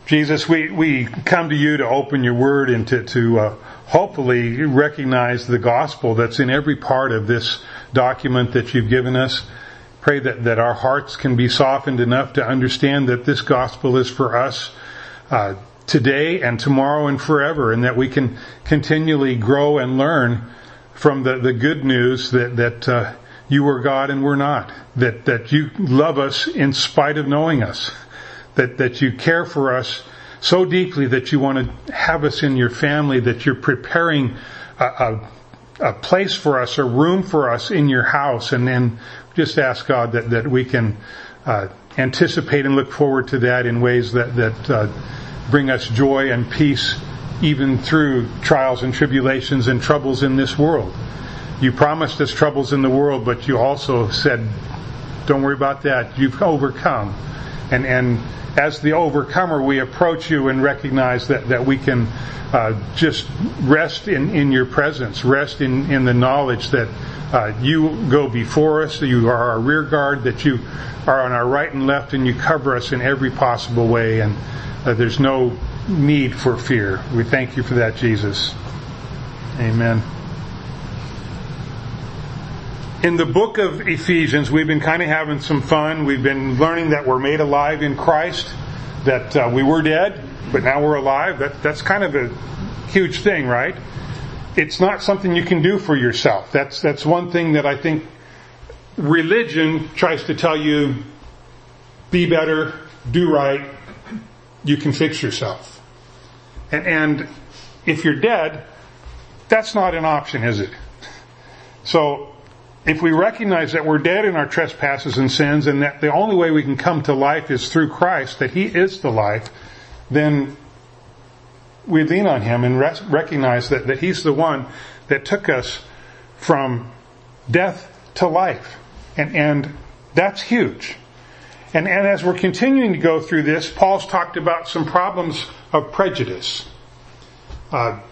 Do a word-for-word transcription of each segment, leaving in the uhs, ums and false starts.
Jesus, we, we come to you to open your word and to, to uh, hopefully recognize the gospel that's in every part of this document that you've given us. Pray that, that our hearts can be softened enough to understand that this gospel is for us uh, today and tomorrow and forever, and that we can continually grow and learn from the, the good news that, that uh, you are God and we're not. That, that you love us in spite of knowing us. That, that you care for us so deeply that you want to have us in your family, that you're preparing a, a, a place for us, a room for us in your house. And then just ask God that, that we can uh, anticipate and look forward to that in ways that, that uh, bring us joy and peace even through trials and tribulations and troubles in this world. You promised us troubles in the world, but you also said, don't worry about that. You've overcome. And, and as the overcomer, we approach you and recognize that, that we can uh, just rest in, in your presence, rest in, in the knowledge that uh, you go before us, that you are our rear guard, that you are on our right and left, and you cover us in every possible way, and uh, there's no need for fear. We thank you for that, Jesus. Amen. In the book of Ephesians, we've been kind of having some fun. We've been learning that we're made alive in Christ, that uh, we were dead, but now we're alive. That, that's kind of a huge thing, right? It's not something you can do for yourself. That's, that's one thing that I think religion tries to tell you, be better, do right, you can fix yourself. And, and if you're dead, that's not an option, is it? So, if we recognize that we're dead in our trespasses and sins, and that the only way we can come to life is through Christ, that He is the life, then we lean on Him and rec- recognize that, that He's the one that took us from death to life. And, and that's huge. And, and as we're continuing to go through this, Paul's talked about some problems of prejudice. Uh,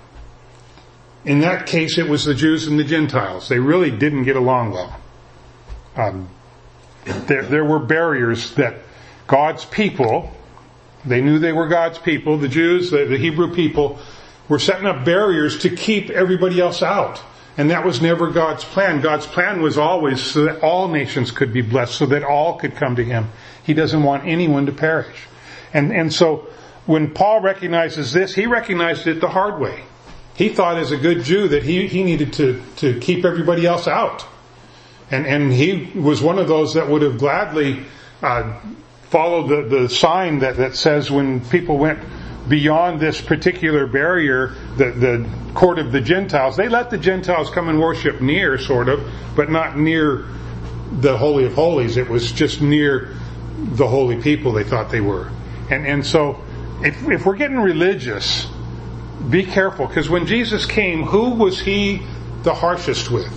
In that case, it was the Jews and the Gentiles. They really didn't get along well. Um, there, there were barriers that God's people, they knew they were God's people, the Jews, the, the Hebrew people, were setting up barriers to keep everybody else out. And that was never God's plan. God's plan was always so that all nations could be blessed, so that all could come to Him. He doesn't want anyone to perish. And, and so when Paul recognizes this, he recognized it the hard way. He thought as a good Jew that he, he needed to, to keep everybody else out. And, and he was one of those that would have gladly uh, followed the, the sign that, that says when people went beyond this particular barrier, the, the court of the Gentiles, they let the Gentiles come and worship near, sort of, but not near the Holy of Holies. It was just near the holy people they thought they were. And, and so if, if we're getting religious, be careful, because when Jesus came, who was He the harshest with?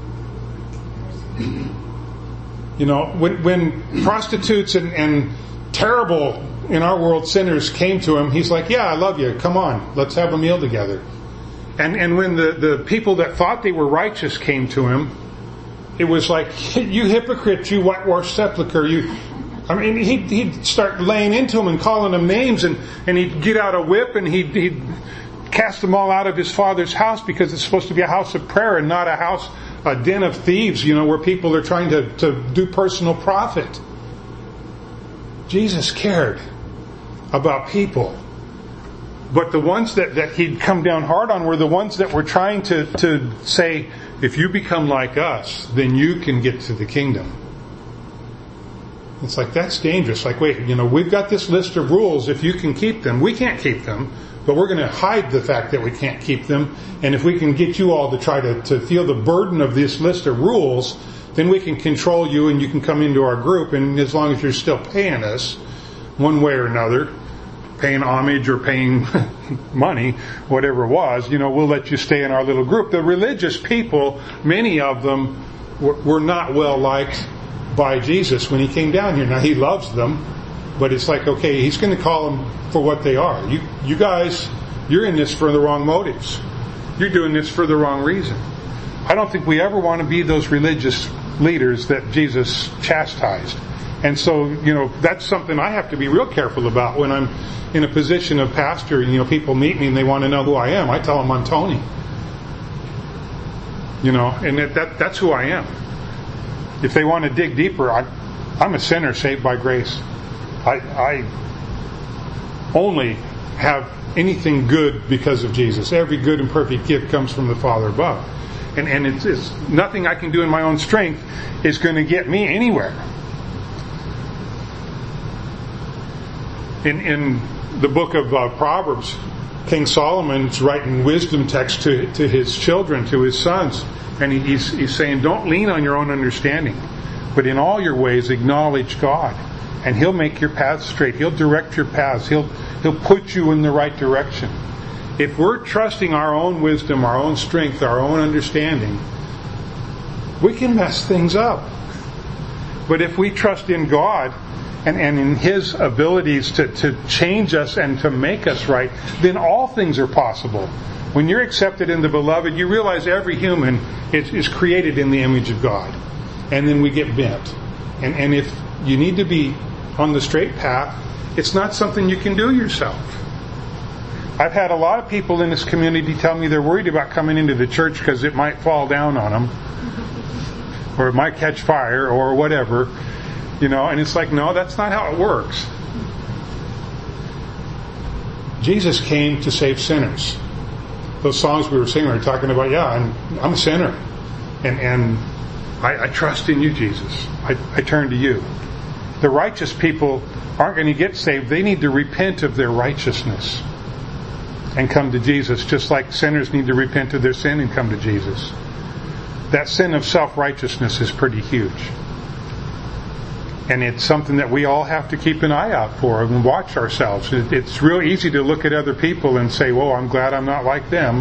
You know, when, when prostitutes and, and terrible, in our world, sinners came to Him, He's like, yeah, I love you, come on, let's have a meal together. And, and when the, the people that thought they were righteous came to Him, it was like, you hypocrite, you whitewashed sepulcher, you... I mean, he'd, he'd start laying into them and calling them names, and, and he'd get out a whip and he'd, he'd cast them all out of His Father's house, because it's supposed to be a house of prayer and not a house, a den of thieves, you know, where people are trying to, to do personal profit. Jesus cared about people. But the ones that, that He'd come down hard on were the ones that were trying to, to say, if you become like us, then you can get to the kingdom. It's like, that's dangerous. Like, wait, you know, we've got this list of rules. If you can keep them, we can't keep them, but we're going to hide the fact that we can't keep them. And if we can get you all to try to, to feel the burden of this list of rules, then we can control you and you can come into our group. And as long as you're still paying us one way or another, paying homage or paying money, whatever it was, you know, we'll let you stay in our little group. The religious people, many of them were, were not well liked by Jesus when He came down here. Now, He loves them, but it's like, okay, He's going to call them for what they are. You, you guys, you're in this for the wrong motives. You're doing this for the wrong reason. I don't think we ever want to be those religious leaders that Jesus chastised. And so, you know, that's something I have to be real careful about when I'm in a position of pastor. You know, people meet me and they want to know who I am. I tell them I'm Tony. You know, and that, that that's who I am. If they want to dig deeper, I, I'm a sinner saved by grace. I, I only have anything good because of Jesus. Every good and perfect gift comes from the Father above. And, and it's, it's nothing I can do in my own strength is going to get me anywhere. In, in the book of uh, Proverbs, King Solomon's writing wisdom text to, to his children, to his sons. And he, he's, he's saying, don't lean on your own understanding, but in all your ways acknowledge God. And He'll make your paths straight. He'll direct your paths. He'll, he'll put you in the right direction. If we're trusting our own wisdom, our own strength, our own understanding, we can mess things up. But if we trust in God, And, and in His abilities to, to change us and to make us right, then all things are possible. When you're accepted in the Beloved, you realize every human is, is created in the image of God. And then we get bent. And, and if you need to be on the straight path, it's not something you can do yourself. I've had a lot of people in this community tell me they're worried about coming into the church because it might fall down on them, or it might catch fire, or whatever. You know, and it's like, no, that's not how it works. Jesus came to save sinners. Those songs we were singing were talking about, yeah, I'm, I'm a sinner. And, and I, I trust in you, Jesus. I, I turn to you. The righteous people aren't going to get saved. They need to repent of their righteousness and come to Jesus, just like sinners need to repent of their sin and come to Jesus. That sin of self-righteousness is pretty huge. And it's something that we all have to keep an eye out for and watch ourselves. It's real easy to look at other people and say, well, I'm glad I'm not like them.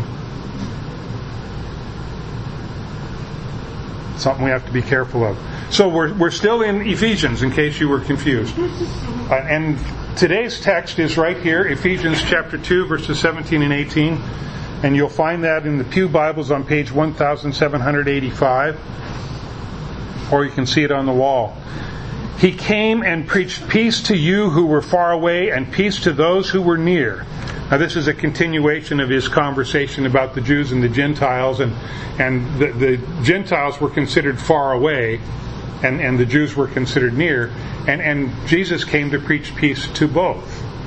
Something we have to be careful of. So we're we're still in Ephesians, in case you were confused. Uh, and today's text is right here, Ephesians chapter two, verses seventeen and eighteen. And you'll find that in the Pew Bibles on page one thousand seven hundred eighty-five. Or you can see it on the wall. He came and preached peace to you who were far away and peace to those who were near. Now this is a continuation of his conversation about the Jews and the Gentiles, and and the, the Gentiles were considered far away and, and the Jews were considered near, and, and Jesus came to preach peace to both.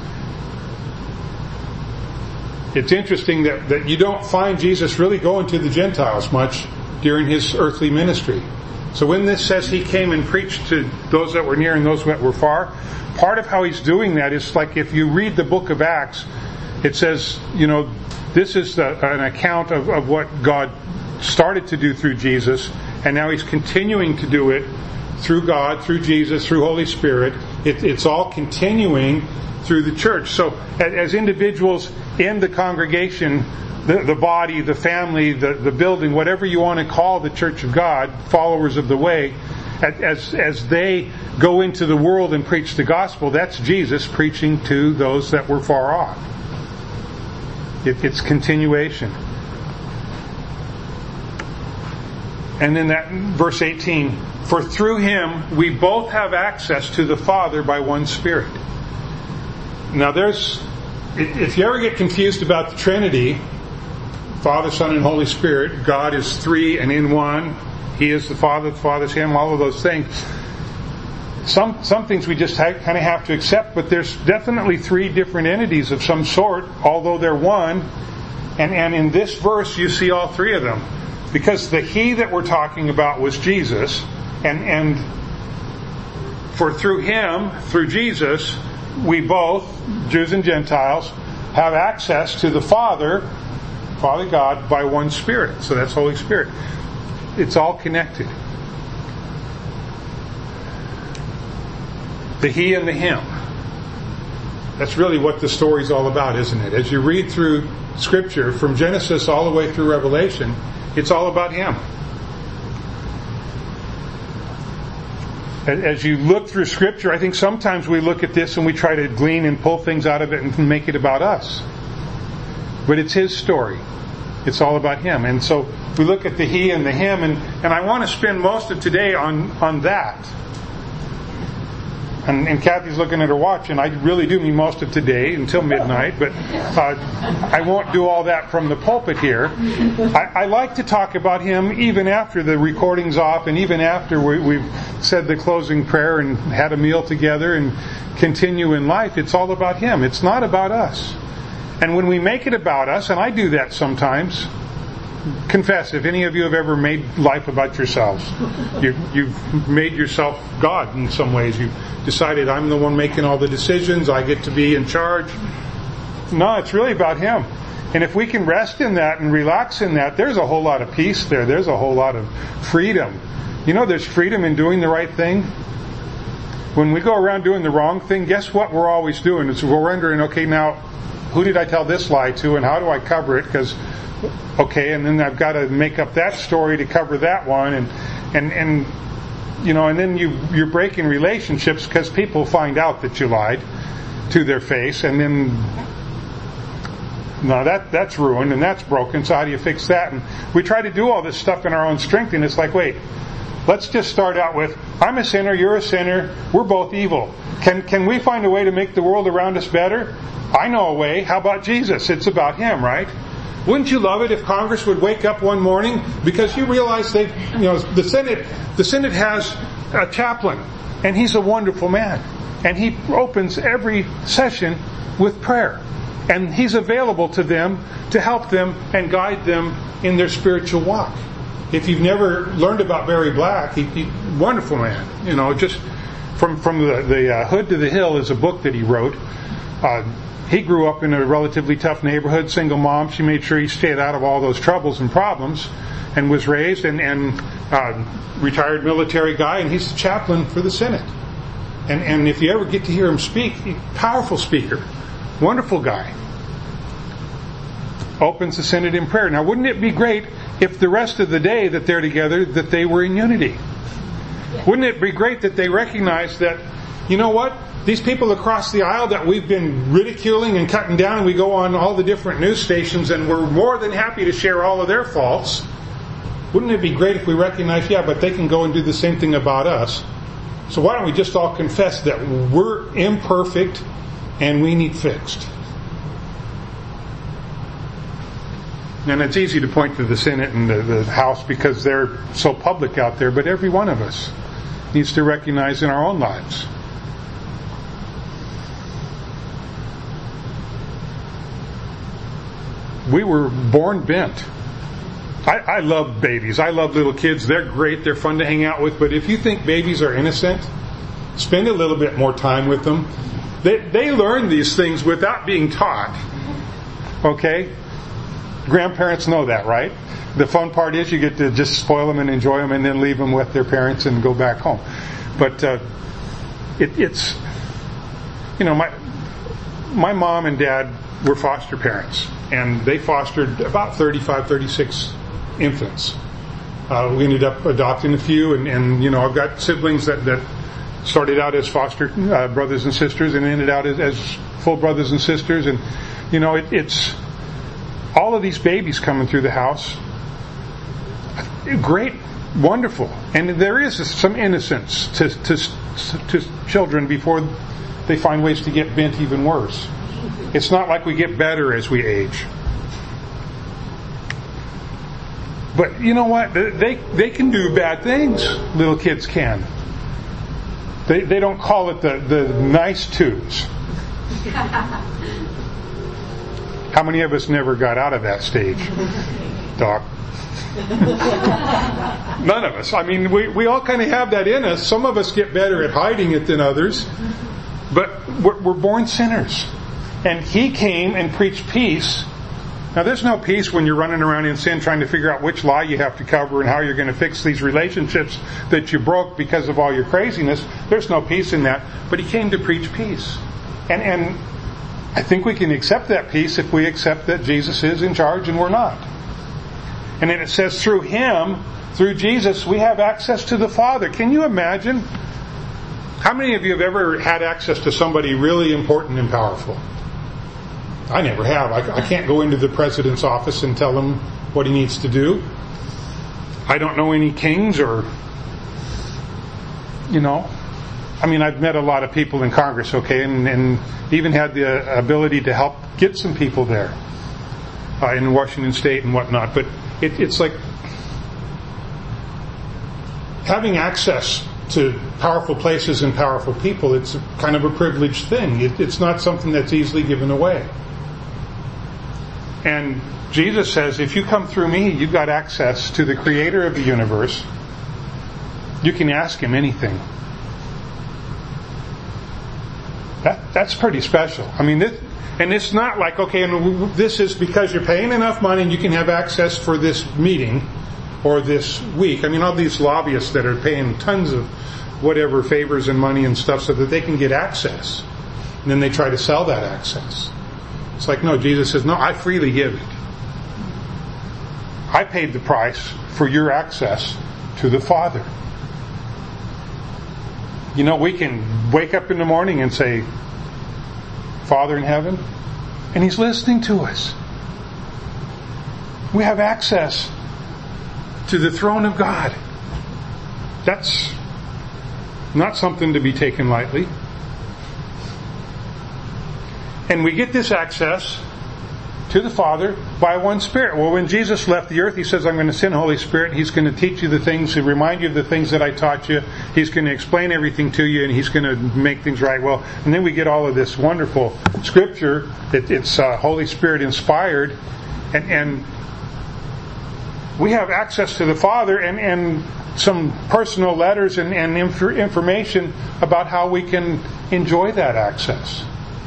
It's interesting that, that you don't find Jesus really going to the Gentiles much during his earthly ministry. So when this says he came and preached to those that were near and those that were far, part of how he's doing that is like if you read the book of Acts, it says, you know, this is the, an account of, of what God started to do through Jesus, and now he's continuing to do it through God, through Jesus, through Holy Spirit. It, it's all continuing through the church. So as individuals in the congregation, The, the body, the family, the, the building, whatever you want to call the Church of God, followers of the way, as as they go into the world and preach the gospel, that's Jesus preaching to those that were far off. It, it's continuation. And then that verse eighteen, for through him we both have access to the Father by one Spirit. Now there's, if you ever get confused about the Trinity, Father, Son, and Holy Spirit, God is three and in one. He is the Father, the Father is Him, all of those things. Some some things we just ha- kind of have to accept, but there's definitely three different entities of some sort, although they're one. And, and in this verse, you see all three of them. Because the He that we're talking about was Jesus, and, and for through Him, through Jesus, we both, Jews and Gentiles, have access to the Father, Father God, by one Spirit. So that's Holy Spirit. It's all connected. The He and the Him. That's really what the story's all about, isn't it? As you read through Scripture, from Genesis all the way through Revelation, it's all about Him. As you look through Scripture, I think sometimes we look at this and we try to glean and pull things out of it and make it about us. But it's His story. It's all about Him. And so we look at the He and the Him, and, and I want to spend most of today on, on that. And, and Kathy's looking at her watch, and I really do mean most of today until midnight, but uh, I won't do all that from the pulpit here. I, I like to talk about him even after the recording's off, and even after we, we've said the closing prayer and had a meal together and continue in life. It's all about him. It's not about us. And when we make it about us, and I do that sometimes, confess, if any of you have ever made life about yourselves, you, you've made yourself God in some ways. You've decided, I'm the one making all the decisions, I get to be in charge. No, it's really about him. And if we can rest in that and relax in that, there's a whole lot of peace there. There's a whole lot of freedom. You know, there's freedom in doing the right thing. When we go around doing the wrong thing, guess what we're always doing? It's we're wondering, okay, now, who did I tell this lie to, and how do I cover it? Because okay, and then I've got to make up that story to cover that one, and and and you know, and then you you're breaking relationships because people find out that you lied to their face, and then no, that that's ruined and that's broken. So how do you fix that? And we try to do all this stuff in our own strength, and it's like, wait, let's just start out with, I'm a sinner, you're a sinner, we're both evil. Can can we find a way to make the world around us better? I know a way. How about Jesus? It's about him, right? Wouldn't you love it if Congress would wake up one morning because you realize they, you know, the Senate, the Senate has a chaplain, and he's a wonderful man, and he opens every session with prayer, and he's available to them to help them and guide them in their spiritual walk. If you've never learned about Barry Black, he, he wonderful man. You know, just from from the the uh, Hood to the Hill is a book that he wrote. Uh, He grew up in a relatively tough neighborhood, single mom. She made sure he stayed out of all those troubles and problems, and was raised and, and uh, retired military guy, and he's the chaplain for the Senate. And and if you ever get to hear him speak, he, powerful speaker, wonderful guy. Opens the Senate in prayer. Now, wouldn't it be great if the rest of the day that they're together, that they were in unity? Wouldn't it be great that they recognize that, you know what? These people across the aisle that we've been ridiculing and cutting down, we go on all the different news stations and we're more than happy to share all of their faults. Wouldn't it be great if we recognize, yeah, but they can go and do the same thing about us. So why don't we just all confess that we're imperfect and we need fixed? And it's easy to point to the Senate and the, the House because they're so public out there, but every one of us needs to recognize in our own lives. We were born bent. I, I love babies. I love little kids. They're great. They're fun to hang out with. But if you think babies are innocent, spend a little bit more time with them. They, they learn these things without being taught. Okay? Grandparents know that, right? The fun part is you get to just spoil them and enjoy them and then leave them with their parents and go back home. But uh, it, it's, you know, my my mom and dad were foster parents. And they fostered about thirty-five, thirty-six infants. Uh, we ended up adopting a few, and, and you know, I've got siblings that, that started out as foster uh, brothers and sisters and ended out as, as full brothers and sisters. And, you know, it, it's all of these babies coming through the house. Great, wonderful. And there is some innocence to, to, to children before they find ways to get bent even worse. It's not like we get better as we age. But you know what? They they can do bad things. Little kids can. They they don't call it the, the nice twos. How many of us never got out of that stage, Doc? None of us. I mean, we, we all kind of have that in us. Some of us get better at hiding it than others. But we're, we're born sinners. And He came and preached peace. Now, there's no peace when you're running around in sin trying to figure out which lie you have to cover and how you're going to fix these relationships that you broke because of all your craziness. There's no peace in that. But He came to preach peace. And, and I think we can accept that peace if we accept that Jesus is in charge and we're not. And then it says through Him, through Jesus, we have access to the Father. Can you imagine? How many of you have ever had access to somebody really important and powerful? I never have. I, I can't go into the president's office and tell him what he needs to do. I don't know any kings or, you know. I mean, I've met a lot of people in Congress, okay, and, and even had the ability to help get some people there uh, in Washington State and whatnot. But it, it's like having access to powerful places and powerful people. It's kind of a privileged thing. It, it's not something that's easily given away. And Jesus says, if you come through me, you've got access to the Creator of the universe. You can ask Him anything. That, that's pretty special. I mean, this, and it's not like, okay, and this is because you're paying enough money and you can have access for this meeting or this week. I mean, all these lobbyists that are paying tons of whatever favors and money and stuff so that they can get access. And then they try to sell that access. It's like, no, Jesus says, no, I freely give it. I paid the price for your access to the Father. You know, we can wake up in the morning and say, Father in heaven, and He's listening to us. We have access to the throne of God. That's not something to be taken lightly. And we get this access to the Father by one Spirit. Well, when Jesus left the earth, He says, I'm going to send Holy Spirit. He's going to teach you the things, to remind you of the things that I taught you. He's going to explain everything to you, and He's going to make things right. Well, and then we get all of this wonderful Scripture. It, it's uh, Holy Spirit inspired. And, and we have access to the Father and, and some personal letters and, and inf- information about how we can enjoy that access.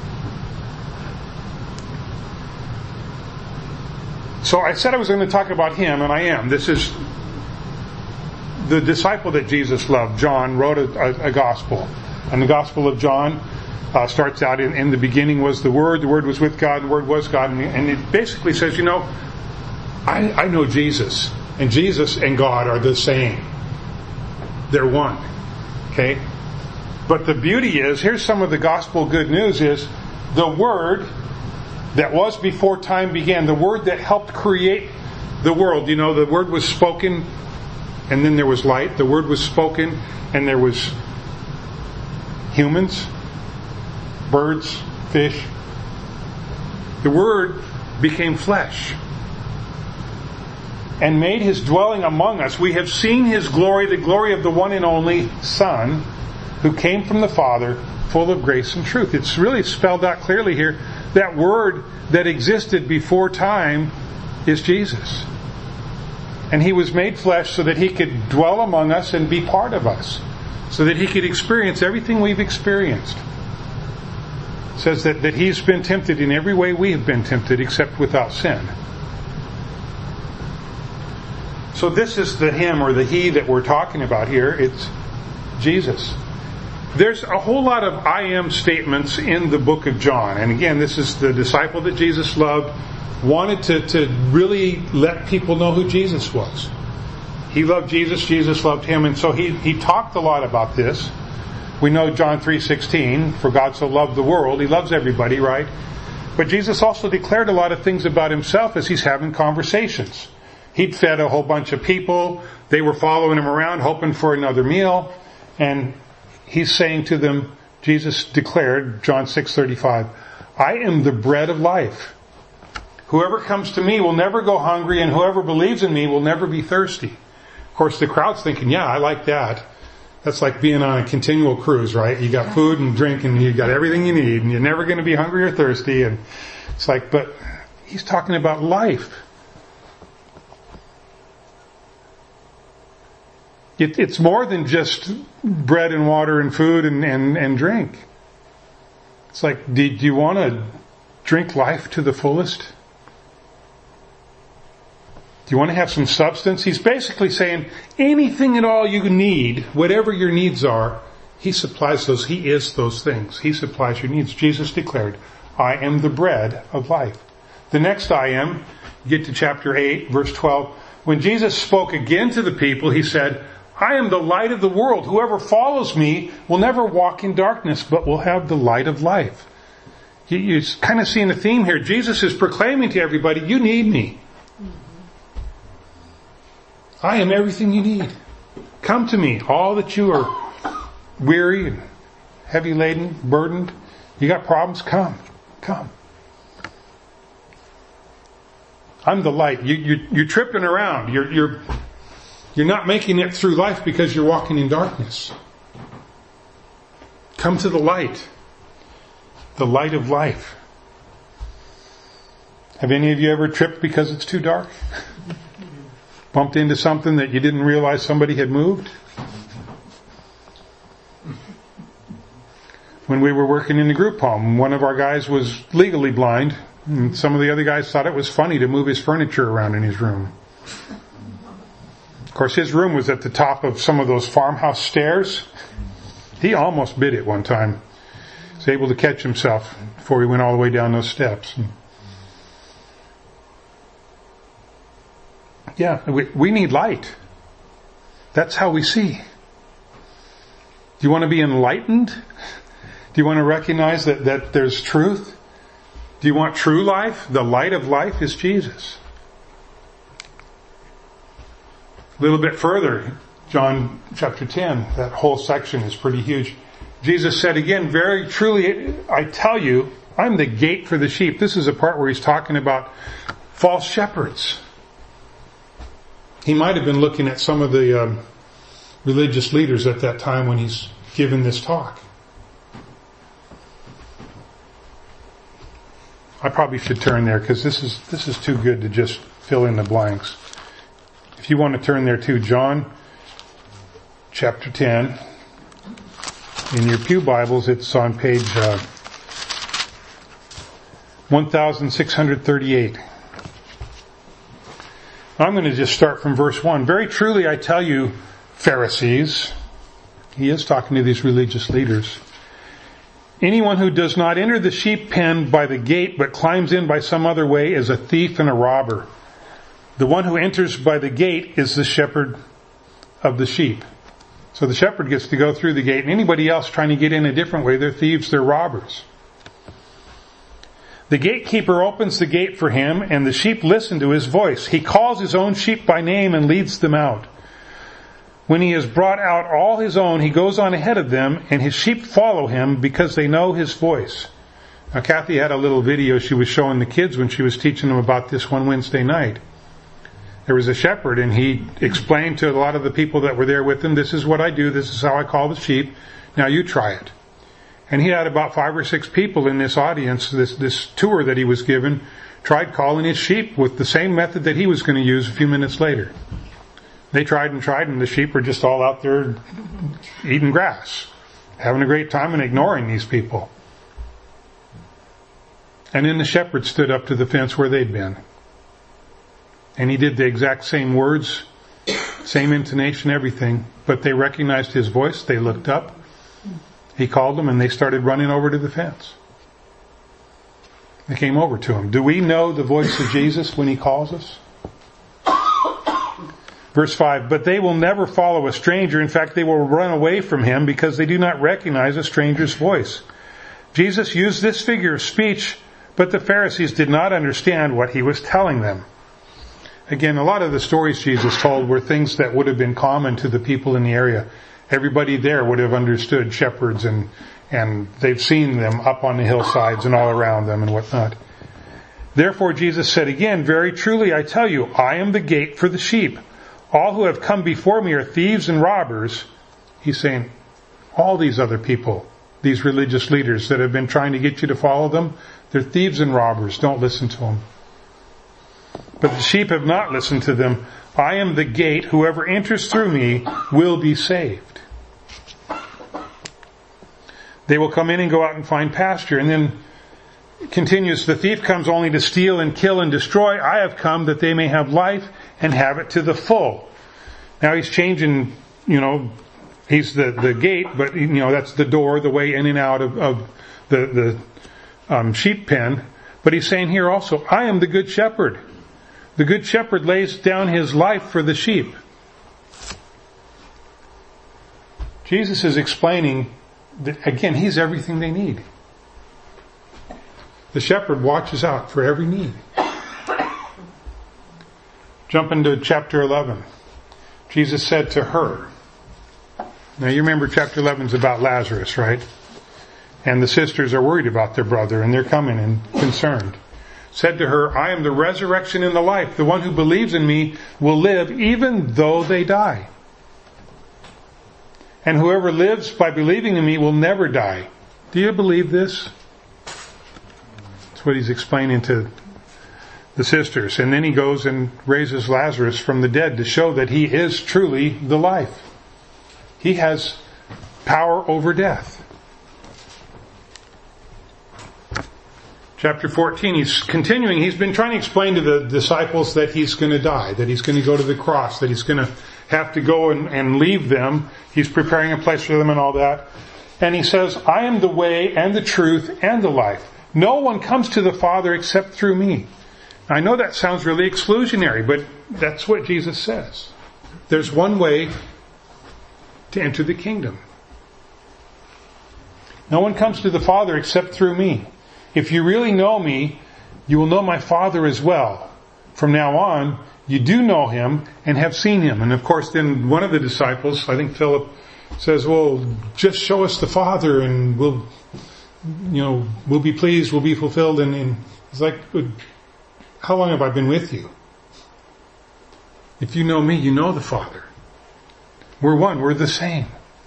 So I said I was going to talk about Him, and I am. This is the disciple that Jesus loved. John wrote a, a, a gospel. And the Gospel of John uh, starts out, in, in the beginning was the Word, the Word was with God, the Word was God. And, and it basically says, you know, I, I know Jesus. And Jesus and God are the same. They're one. Okay? But the beauty is, here's some of the gospel good news is, the Word that was before time began, the Word that helped create the world. You know, the Word was spoken and then there was light. The Word was spoken and there was humans, birds, fish. The Word became flesh and made His dwelling among us. We have seen His glory, the glory of the one and only Son, who came from the Father, full of grace and truth. It's really spelled out clearly here. That Word that existed before time is Jesus. And He was made flesh so that He could dwell among us and be part of us. So that He could experience everything we've experienced. It says that, that He's been tempted in every way we have been tempted, except without sin. So this is the Him or the He that we're talking about here. It's Jesus. There's a whole lot of I am statements in the book of John. And again, this is the disciple that Jesus loved, wanted to, to really let people know who Jesus was. He loved Jesus, Jesus loved Him, and so he, he talked a lot about this. We know John three sixteen, for God so loved the world. He loves everybody, right? But Jesus also declared a lot of things about Himself as He's having conversations. He'd fed a whole bunch of people. They were following Him around, hoping for another meal. And He's saying to them, Jesus declared, John six thirty-five, I am the bread of life. Whoever comes to me will never go hungry, and whoever believes in me will never be thirsty. Of course, the crowd's thinking, yeah, I like that. That's like being on a continual cruise, right? You got food and drink, and you got everything you need, and you're never going to be hungry or thirsty. And it's like, but He's talking about life. It, it's more than just bread and water and food and, and, and drink. It's like, do, do you want to drink life to the fullest? Do you want to have some substance? He's basically saying anything at all you need, whatever your needs are, He supplies those. He is those things. He supplies your needs. Jesus declared, I am the bread of life. The next I am, you get to chapter eight, verse twelve. When Jesus spoke again to the people, He said, I am the light of the world. Whoever follows me will never walk in darkness, but will have the light of life. You, you're kind of seeing a theme here. Jesus is proclaiming to everybody, you need me. I am everything you need. Come to me, all that you are weary and heavy laden, burdened? You got problems? Come. Come. I'm the light. You, you, you're tripping around. You're, you're, you're not making it through life because you're walking in darkness. Come to the light. The light of life. Have any of you ever tripped because it's too dark? Bumped into something that you didn't realize somebody had moved? When we were working in the group home, one of our guys was legally blind, and some of the other guys thought it was funny to move his furniture around in his room. Of course, his room was at the top of some of those farmhouse stairs. He almost bit it one time. He was able to catch himself before he went all the way down those steps. Yeah, we, we need light. That's how we see. Do you want to be enlightened? Do you want to recognize that, that there's truth? Do you want true life? The light of life is Jesus. A little bit further, John chapter ten, that whole section is pretty huge. Jesus said again, very truly, I tell you, I'm the gate for the sheep. This is a part where he's talking about false shepherds. He might have been looking at some of the um, religious leaders at that time when he's given this talk. I probably should turn there because this is this is too good to just fill in the blanks. If you want to turn there too, John chapter ten. In your pew Bibles, it's on page uh, sixteen thirty-eight. I'm going to just start from verse one. Very truly I tell you, Pharisees, he is talking to these religious leaders, anyone who does not enter the sheep pen by the gate but climbs in by some other way is a thief and a robber. The one who enters by the gate is the shepherd of the sheep. So the shepherd gets to go through the gate, and anybody else trying to get in a different way, they're thieves, they're robbers. The gatekeeper opens the gate for him, and the sheep listen to his voice. He calls his own sheep by name and leads them out. When he has brought out all his own, he goes on ahead of them, and his sheep follow him because they know his voice. Now, Kathy had a little video she was showing the kids when she was teaching them about this one Wednesday night. There was a shepherd, and he explained to a lot of the people that were there with him, this is what I do, this is how I call the sheep, now you try it. And he had about five or six people in this audience, this, this tour that he was given, tried calling his sheep with the same method that he was going to use a few minutes later. They tried and tried, and the sheep were just all out there eating grass, having a great time and ignoring these people. And then the shepherd stood up to the fence where they'd been. And he did the exact same words, same intonation, everything, but they recognized his voice, they looked up, he called them, and they started running over to the fence. They came over to him. Do we know the voice of Jesus when he calls us? Verse five, but they will never follow a stranger. In fact, they will run away from him because they do not recognize a stranger's voice. Jesus used this figure of speech, but the Pharisees did not understand what he was telling them. Again, a lot of the stories Jesus told were things that would have been common to the people in the area. Everybody there would have understood shepherds, and, and they've seen them up on the hillsides and all around them and whatnot. Therefore Jesus said again, very truly I tell you, I am the gate for the sheep. All who have come before me are thieves and robbers. He's saying, all these other people, these religious leaders that have been trying to get you to follow them, they're thieves and robbers. Don't listen to them. But the sheep have not listened to them. I am the gate. Whoever enters through me will be saved. They will come in and go out and find pasture. And then continues, the thief comes only to steal and kill and destroy. I have come that they may have life and have it to the full. Now he's changing, you know, he's the, the gate, but, you know, that's the door, the way in and out of, of the, the um, sheep pen. But he's saying here also, I am the good shepherd. The good shepherd lays down his life for the sheep. Jesus is explaining that, again, he's everything they need. The shepherd watches out for every need. Jump into chapter eleven. Jesus said to her, now you remember chapter eleven is about Lazarus, right? And the sisters are worried about their brother, and they're coming and concerned. Said to her, I am the resurrection and the life. The one who believes in me will live even though they die. And whoever lives by believing in me will never die. Do you believe this? That's what he's explaining to the sisters. And then he goes and raises Lazarus from the dead to show that he is truly the life. He has power over death. Chapter fourteen, he's continuing. He's been trying to explain to the disciples that he's going to die, that he's going to go to the cross, that he's going to have to go and, and leave them. He's preparing a place for them and all that. And he says, I am the way and the truth and the life. No one comes to the Father except through me. I know that sounds really exclusionary, but that's what Jesus says. There's one way to enter the kingdom. No one comes to the Father except through me. If you really know me, you will know my Father as well. From now on, you do know him and have seen him. And of course, then one of the disciples, I think Philip, says, well, just show us the Father and we'll, you know, we'll be pleased, we'll be fulfilled. And, and he's like, how long have I been with you? If you know me, you know the Father. We're one, we're the same.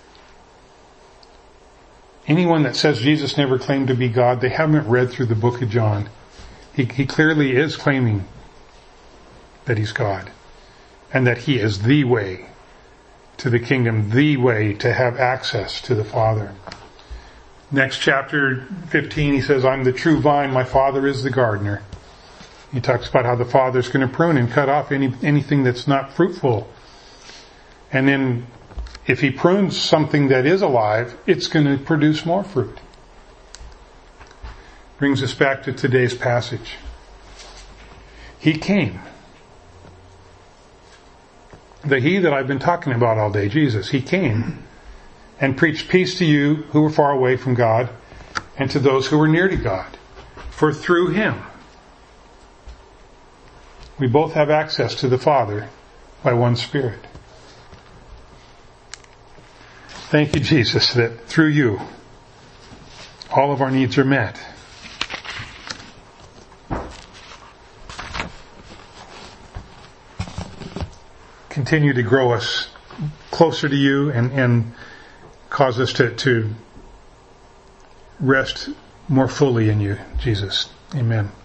Anyone that says Jesus never claimed to be God, they haven't read through the book of John. He, he clearly is claiming that he's God and that he is the way to the kingdom, the way to have access to the Father. Next chapter fifteen, he says, I'm the true vine, my Father is the gardener. He talks about how the Father's going to prune and cut off any anything that's not fruitful. And then if he prunes something that is alive, it's going to produce more fruit. Brings us back to today's passage. He came. The he that I've been talking about all day, Jesus, he came and preached peace to you who were far away from God and to those who were near to God. For through him, we both have access to the Father by one Spirit. Thank you, Jesus, that through you, all of our needs are met. Continue to grow us closer to you and, and cause us to, to rest more fully in you, Jesus. Amen.